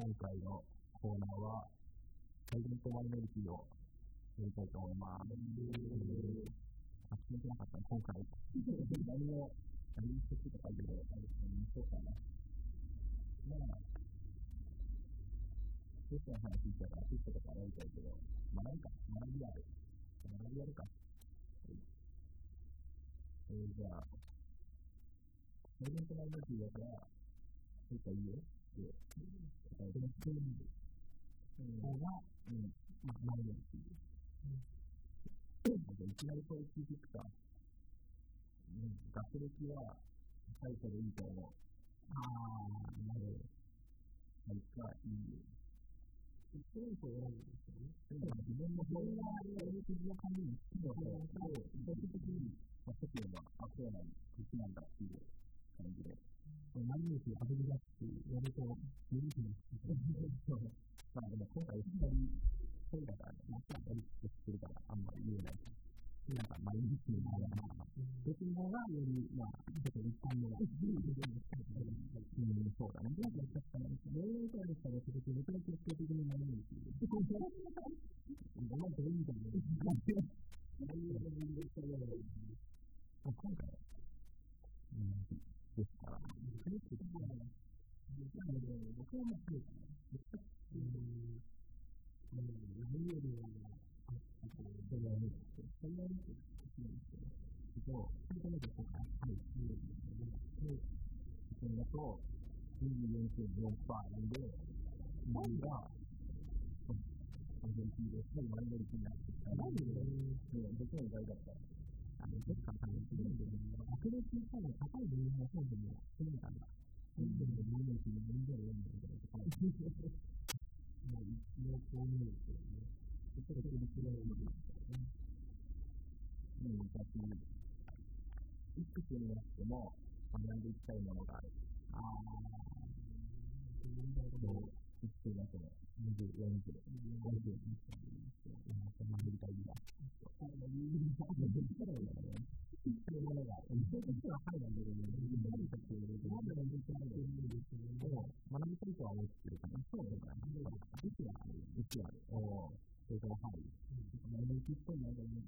今回のコーナーはサイレントマイノリティをやりたいと思います。決めてなかったね、今回。何をしてたかで、見そうかな。テストの話聞いたら、テストとかやりたいけど、学びあるか。じゃあ、サイレントマイノリティだから、そういったいいよって答えてみる。それが、マイノリティ。いきなりそう聞いていくか。学歴は最初でいいと思う。なるほど。いいよ。そういうことなんですよね。自分のそういう自分の感じに好きなことを、最終的に、世間は、そうなんだっていう感じで。マイノリティを当てるだってやると、無理にでも今回、いきなり、そうだからね、やりつつしてるから、あんまり言えない。マイノリティの方が、別の方がより、ちょっと一般の、そうだね。例年からしたら、ちょっと絶対決定的にマイノリティで。お前どういう意味だよ。今回、ですから、僕はもう、24.4% で、何がアンジェリティで、マイノリティになってきたら、僕の意外だった。ですから、学歴の方が高い理由の方でも、そういうのが、マイノリティの問題を読んでるとか、一応こう見るとね、ちょっとそれで違うのがあったね。いくつになっても学んでいきたいものがある。いくつになっても20、40、50になっても学びたいんだ。ものがある。実ははいなんだけど、学びたいとは思ってるかな。そうだな。いつはある。それからはい。マイノリティっぽいなと思って。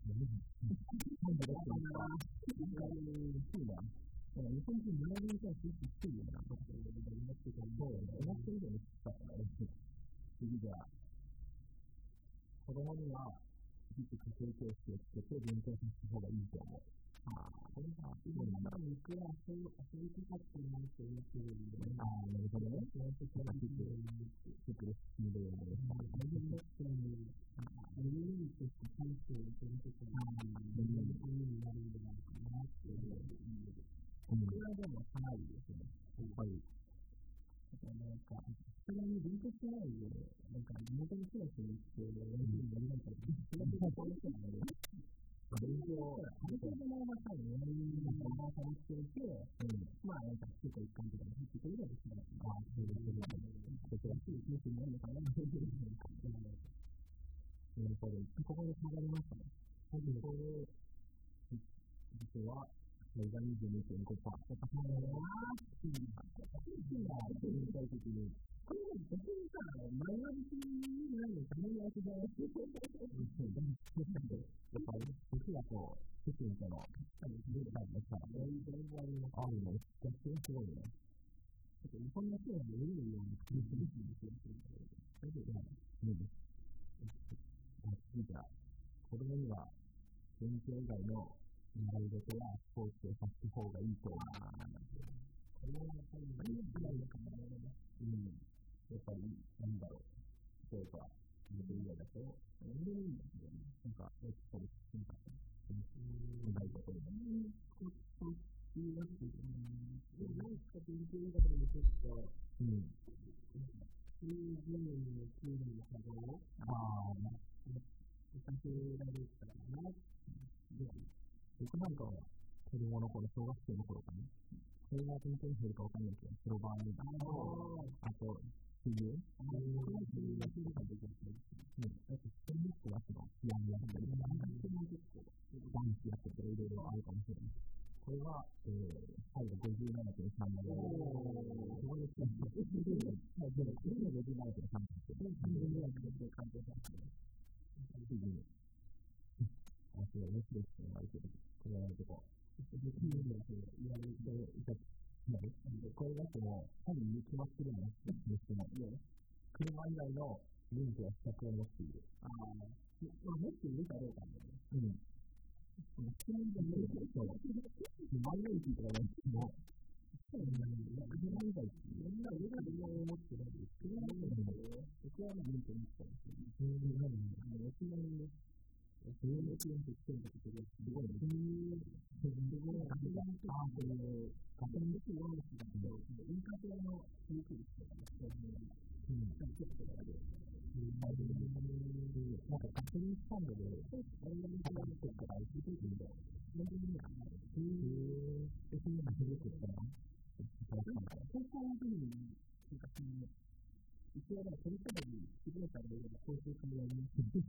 そうだ。日本人学びに対して低いよな。思ってる以上に低かったから。次じゃあ、子供には、家庭教師をつけて勉強させた方がいいと思う。これが、僕はそういうことってないと思ってるんで、なるほどね。そういうことができるスピードをね、自分だって自分にとして関係をするとか、自分のためになるんじゃないかなって思う。これはでもかなりですね。やっぱり。それに勉強してないで、地元の人たちに行って、やりたいから、それはそういうことなんだよね。勉強を、ある程度のまさに4人の友達にしていて、結構一貫とかに入ってくればですね、そうですね、ちょっと安い気持ちになるのかなと思ってるんですけど、ここで下がりましたね。これ、実は、それが 22.5%。やっぱそうだなぁ。全体的に。これ別にさ、マイノリティになるのためにやってたら、やっぱり、実はこう、世間との、データのさ、あるの、逆転すごいね。日本の人は見えるように作ってるんですよ。それで、じゃあ、子供には、勉強以外の習い事やスポーツをさせた方がいいと思う。これはやっぱり何がいいかな。やっぱり、なんだろう。例えば、自分以外だと、何でもいいんですよね。エクササイズ、習い事で。そういうわけで、何か勉強以外でもちょっと、そういう分野の経済の幅を、させられたらな。僕なんかは子供の頃、小学生の頃かね、それが本当に減るかわかんないけど、プロバーニと、あと、水泳、水泳がするかできるし、あと、ステンレスクラスのピアノやったりとか、ダンスやってたらいろいろあるかもしれない。 これは、最後57.3まで。ここで、57.3ですけど、57.3で完成されて、面白いですね、割と。これはなんかこう、言われていた。これだともう、多分決まってるんですけど、車以外の免許や資格を持っている。持っているかどうかね。車以外マイノリティとかなんですけど、車以外っていろんな上が車を持ってないです。車以外の僕は免許持ってたんですよ。沖縄に16年としてるんだけど、すごいね。ガソリンで4年だけど、インカーの保育率とかね、ちょっとだけ。なんかガソリンスタンドで、高い人とか行ってるんで、本当に別にすごくったら、高校の時に、一応取り組みに自分たちで交通組合に結構、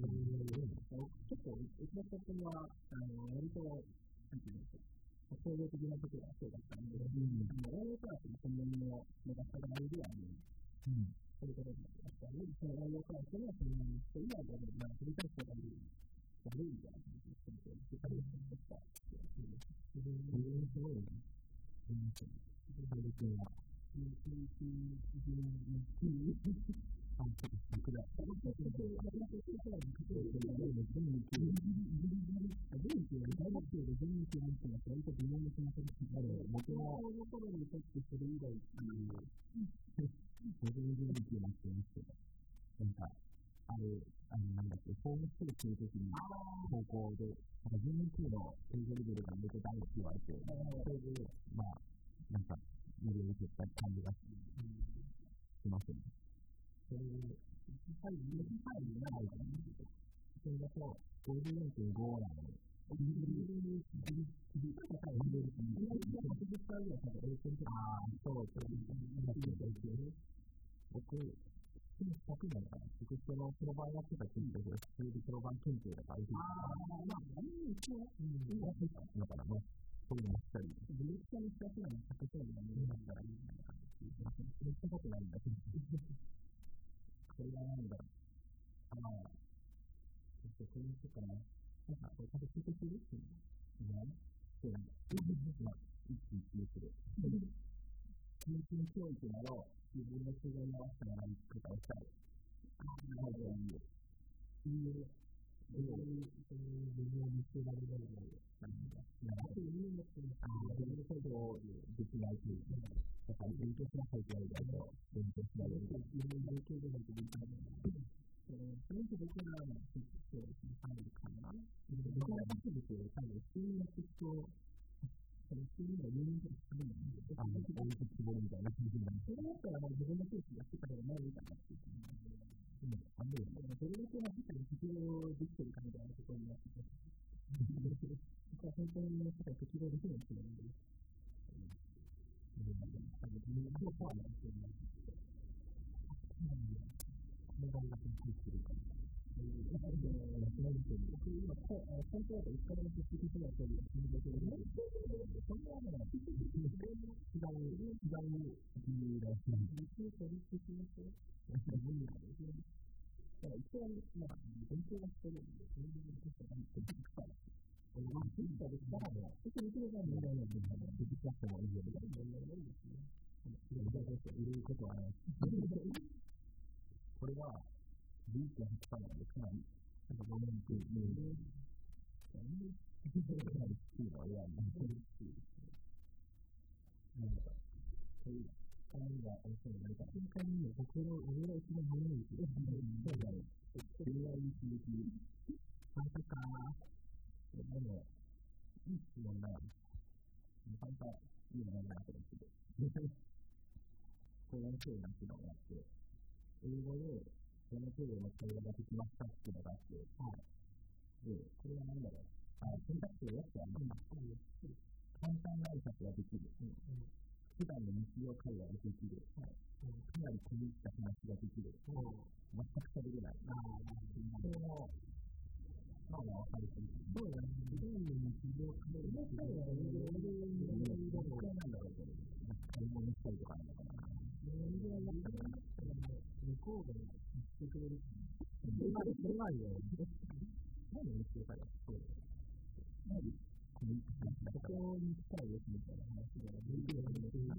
うちの高校は、割と、なんていうんですか、総合的なことがそうだったので、応用クラスの専門の目指したがられるように、そういうことになりましたね。その応用クラスの専門の人以外で、振り返ってたり、悪いみたいな感じで、振り返ってました。すごいね。なんだっけ、ホームステイするときに、高校で、全日空の英語レベルがめっちゃ大好き言われて、それで、なんか、無理を受けた感じがしますね。それで、やっぱり、長いかな。それだと、54.5なので、僕、100年かな。僕、プロバンやってた時で、それでプロバン研究とか IT とか、だからね、そういうのしたり、めっちゃ難しいのに100点で見れたらいいみたいな感じで、めっちゃことないんだけど、これはなんだろう。こういう人かな。なんか、これ、多分聞いてくれるっていうのそうなんだ。一気に聞いてる。教育など、自分の都合に合わせた学び方をしたい。自分を見つけられるようになるんだ。自分のことをできないというか、やっぱり勉強しなさいと言われると、勉強しないと自分の状況でないとできないので、それと僕らの知識を考えるかな。僕らの知識を考える必要な知識をそれっていうのは有名ですけど、大きく絞るみたいな感じなんで、それだったら自分のペースやってた方がないみたいなっていう。どれだけの世界に適応できてるかみたいなところになってて、僕は本当に世界適応できない人なので、自分のペースはないと思います。この大学に入ってるから。僕今、本当だと1回目の出席するのと、そんなね、違う理由らしい。だから一応、勉強はしてるんで、それで勉強してないって言ったら、ツイッターでしたらね、ちょっと見てくださいね、出てきた人もいるので、ないですね。いろいろことはない。これは、1.8% なんで、かなり、5年っていう、かなり低いのは嫌になってるっていう。そういう感じが面白いので、瞬間に僕の上が一番見えるけど、そうだね。本当かでも、いい質問だよ。本当いい問題だと思ってて。こういう風な機能があって、英語で、この程度の会話ができましたっていうのがあって、で、これは何だろう。選択肢をよくやるんだ。簡単な挨拶ができる。普段の日常会話ができる。かなり込み入った話ができる。全く喋れない。それも、 るし、そうだね。どういう日常で、実際はなんだろうけど、買い物したりとかなんだから。向こうが言ってくれる。それはあるよ。何を言ってるかだと、ここに来たらよくみたいな話ができるようになっている。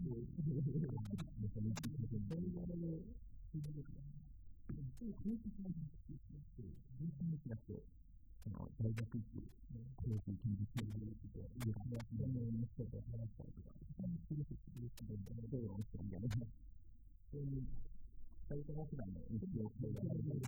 大学行って、コーヒー研究してるって言って、いろんな人と話したりとか、そんなすごくする人で、討論してるんだよね。そういう、最初の普段の日常会話がなる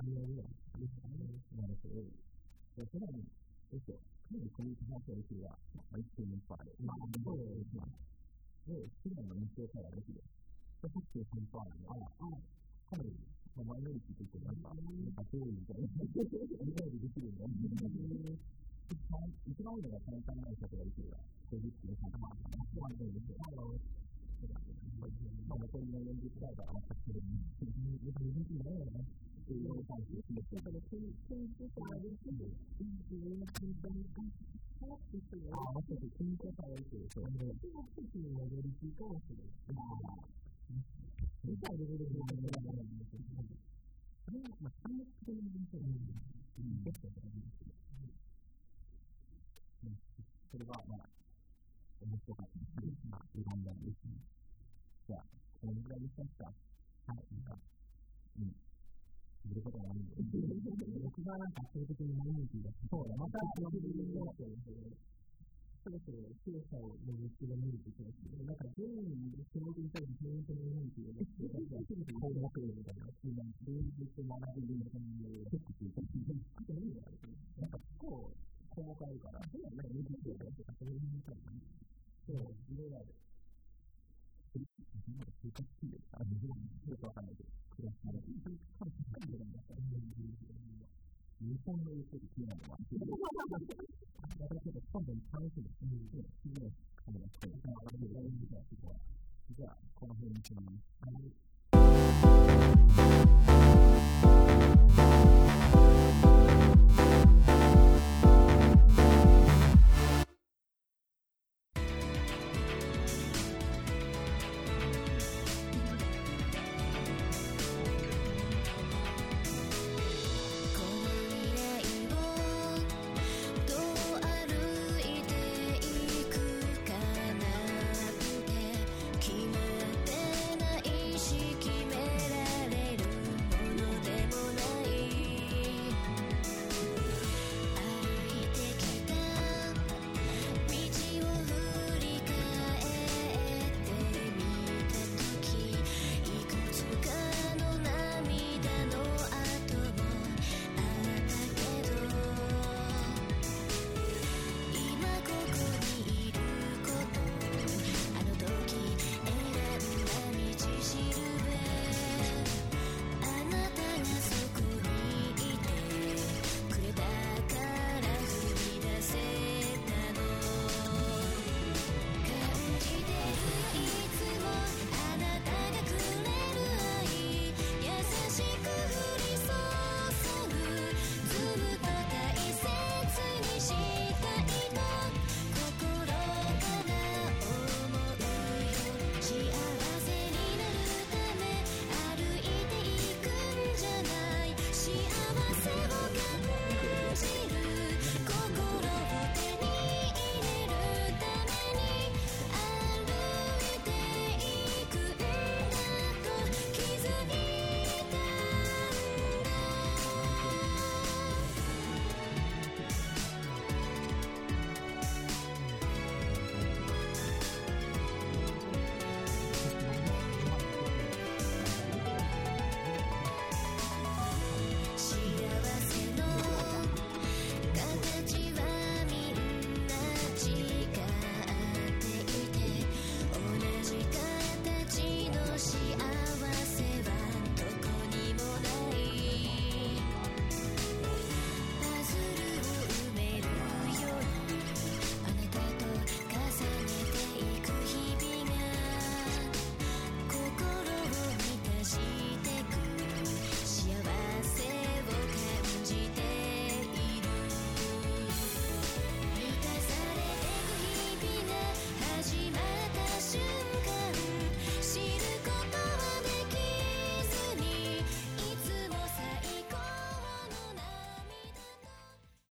けど、普段に、かなりコミュニケーションをするは、一点一パーで、そうですね。で、普段の日常会話ができる。で、8.3%なんで、かなり、マイノリティといってなんか、そういうみたいな、理解できるんだよね。一番多いのが簡単な挨拶ができるが、50分3%まあ、そうですよ。残りの40回が全くそれに、難しいなよね。っていうのに関して、だから、研究者ができる、自分の簡単に話していくのは、もしかして研究者がいて、その時に戻りつかもしれない。理解できる部分があるんですけど、それは、単独的に見てるんですよ。それが、面白かったです。いろんなですね。じゃあ、このぐらいにしますか。はい、することがないんで。僕がなんか圧倒的にマイノリティだ。そうだ、また、そろそろ調査を巡ってが見るときですね。なんか全員にその点に対して本当にマイノリティを出して、項目みたいな、どういう学びのためにチェックしていたっていうことがいいのかな。なんか結構項目あるから、そういうのはね、見てて、そういうのために。そう、いろいろある。生活費ですか？よくわかんないけど、暮らしの。日本の言うこと聞いないのは、